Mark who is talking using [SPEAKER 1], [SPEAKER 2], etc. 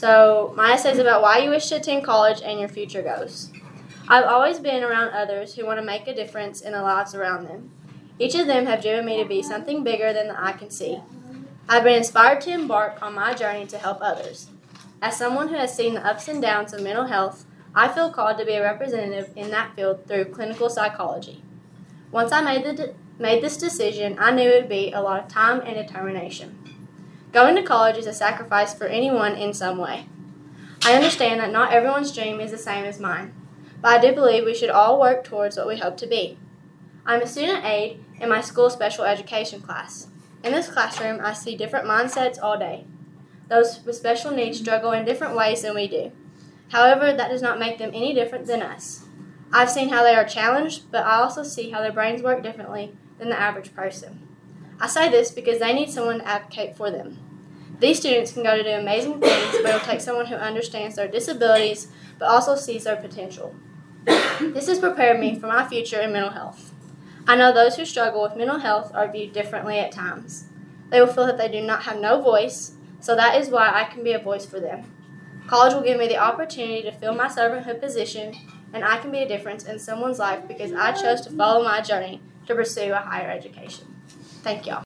[SPEAKER 1] So my essay is about why you wish to attend college and your future goals. I've always been around others who want to make a difference in the lives around them. Each of them have driven me to be something bigger than the eye can see. I've been inspired to embark on my journey to help others. As someone who has seen the ups and downs of mental health, I feel called to be a representative in that field through clinical psychology. Once I made this decision, I knew it would be a lot of time and determination. Going to college is a sacrifice for anyone in some way. I understand that not everyone's dream is the same as mine, but I do believe we should all work towards what we hope to be. I'm a student aide in my school special education class. In this classroom, I see different mindsets all day. Those with special needs struggle in different ways than we do. However, that does not make them any different than us. I've seen how they are challenged, but I also see how their brains work differently than the average person. I say this because they need someone to advocate for them. These students can go to do amazing things, but it will take someone who understands their disabilities, but also sees their potential. This has prepared me for my future in mental health. I know those who struggle with mental health are viewed differently at times. They will feel that they do not have no voice, so that is why I can be a voice for them. College will give me the opportunity to fill my servanthood position, and I can be a difference in someone's life because I chose to follow my journey to pursue a higher education. Thank y'all.